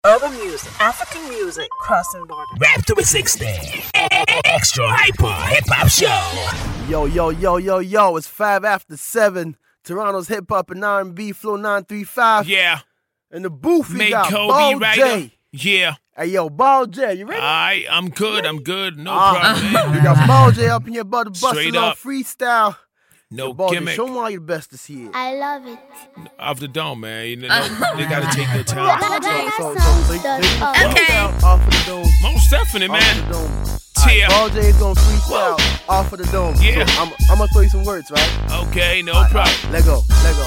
Urban music, African music, crossing borders. Rap 360, extra hyper hip hop show. Yo, it's 5 after 7. Toronto's hip hop and R&B Flow 935. Yeah. In the booth, we Make got Kobe Ball right J. up. Yeah. Hey, yo, Ball J, you ready? I'm good. No problem, man. We got Ball J up in here about to bust Straight a little up. freestyle. No Ball J, gimmick. show them why you the best this year. I love it. Off the dome, man. You know, they gotta take their time. So they freestyle off of the dome. Most definitely, Off man. of the dome. Tear. Ball J is gonna freestyle off of the dome. Yeah. So I'm gonna throw you some words, right? Okay, no All right, problem. Let go.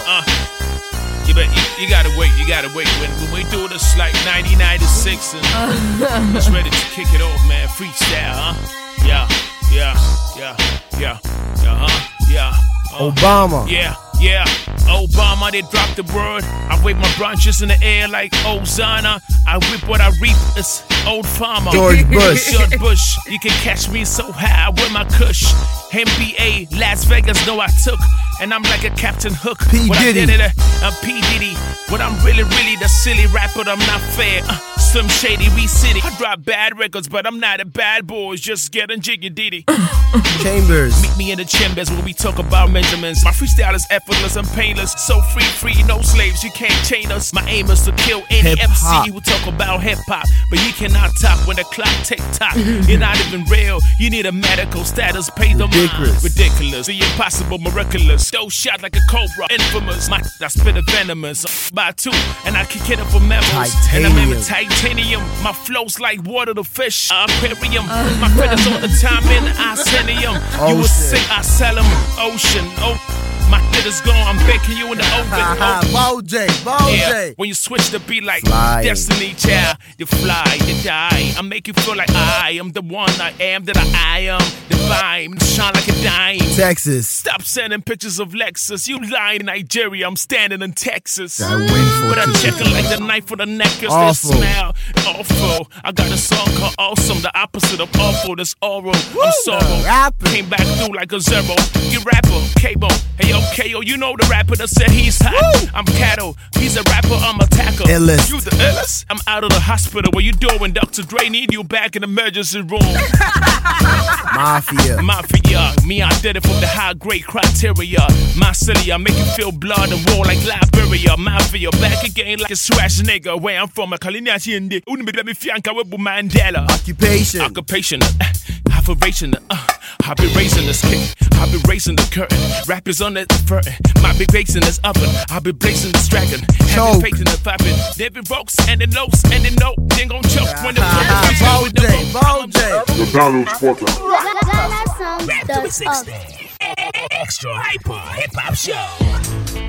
You gotta wait. When we do this like 1996 and it's ready to kick it off, man. Freestyle, huh? Yeah. Obama. Yeah. Obama, they dropped the word. I wave my branches in the air like Hosanna. I whip what I reap, it's old farmer. George Bush. George Bush. You can catch me so high with my kush. NBA, Las Vegas, no I took. And I'm like a Captain Hook. P. What Diddy. I did it, P. Diddy. But I'm really the silly rapper, I'm not fair. Slim Shady, we city. I drop bad records, but I'm not a bad boy. Just getting jiggy ditty. Chambers. Meet me in the chambers when we talk about measurements. My freestyle is effortless and painless. So free, no slaves, you can't chain us. My aim is to kill any Hip-hop. MC who talk about hip-hop. But you cannot talk when the clock tick-tock. You're not even real, you need a medical status. Pay the mind. Ridiculous, the impossible, miraculous. Throw shot like a cobra, infamous. I spit a venomous, by two, and I kick it up for memos. And I'm in titanium, my flow's like water to fish. Aquarium, my feathers all the time in Arcenium. You will Ocean. say I sell 'em, ocean, my shit is gone, I'm baking you in the oven. Ball J. When you switch the beat like Flying. Destiny Child, you fly, you die. I make you feel like I am the one I am that I am. Divine, shine like a dime. Texas. Stop sending pictures of Lexus. You lying in Nigeria, I'm standing in Texas. I win for But I two. check it like the knife for the necklace. They Awful. smell awful. I got a song called Awesome, the opposite of awful. That's oral. I'm sorrow. Rapper. Came back through like a zero. You rapper, Cable. Hey, yo, KO, you know the rapper that said he's hot. Woo. I'm cattle. He's a rapper, I'm a tackle. Illest. You the illest? I'm out of the hospital. What you doing? Dr. Dre need you back in the emergency room. Mafia. Mafia, me, I did it from the high grade criteria. My city, I make you feel blood and war like Liberia. Mafia, back again like a swash nigga. Where I'm from, a Kalina Shinde. Mandela. Occupation. Occupation, operation, I be raising this kick, I be raising the curtain. Rappers on the curtain, might be raising this oven. I be blazing this dragon, having Choke. faith in the fabric. They be ropes and the notes and the note. Then gon' choke when the Ball J. Ball J. The Donald Porter. Rap 360, extra hyper hip hop show.